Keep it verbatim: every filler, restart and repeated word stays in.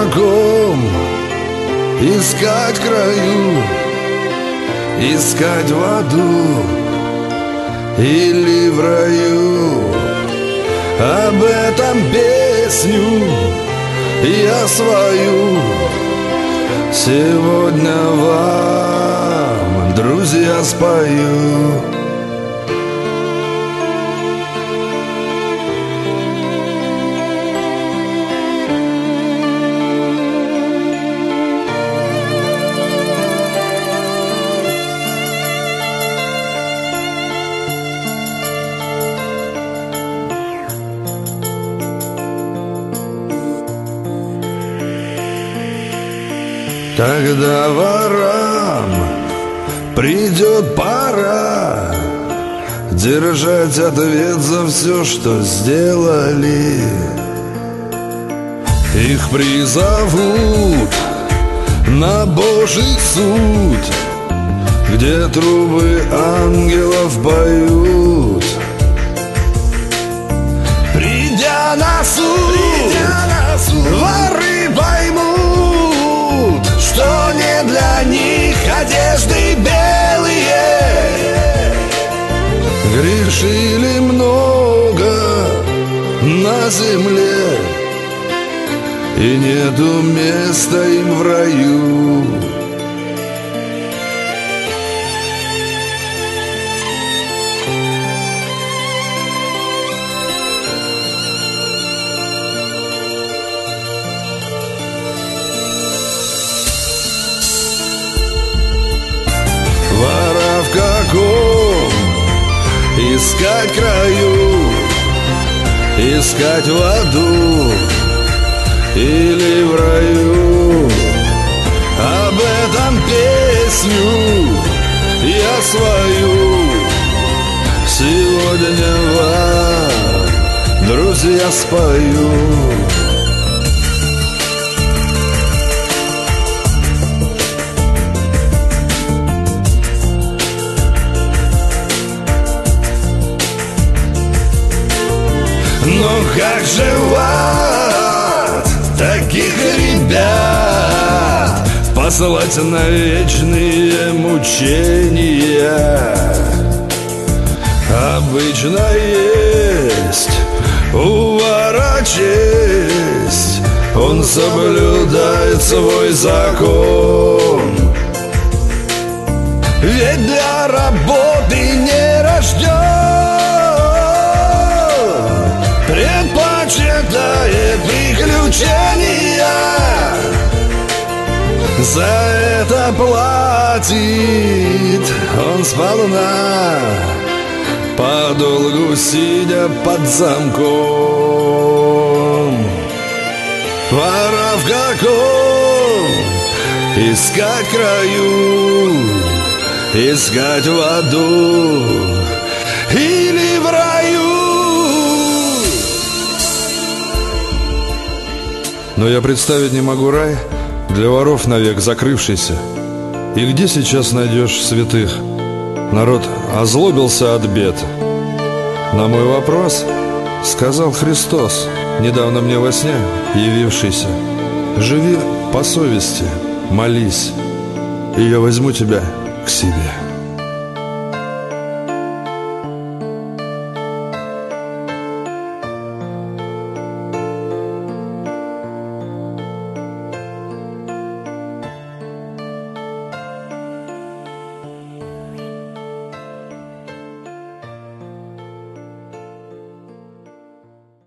каком искать краю, искать в аду или в раю. Об этом песню я свою сегодня вам, друзья, спою. Когда ворам придет пора держать ответ за все, что сделали, их призовут на Божий суд, где трубы ангелов поют. Придя на суд, Придя на суд воры поймут, что не для них одежды белые. Грешили много на земле, и нету места им в раю. Вора в каком искать краю, искать в аду или в раю. Об этом песню я свою сегодня вам, друзья, спою. Но как же в ад таких ребят послать на вечные мучения? Обычно есть у вора честь, он соблюдает свой закон. Ведь для работы не рожден, предпочитает приключения. За это платит он сполна, подолгу сидя под замком. Пора в каком искать краю, искать в аду или в раю. Но я представить не могу рай, для воров навек закрывшийся. И где сейчас найдешь святых? Народ озлобился от бед. На мой вопрос сказал Христос, недавно мне во сне явившийся: живи по совести, молись, и я возьму тебя к себе.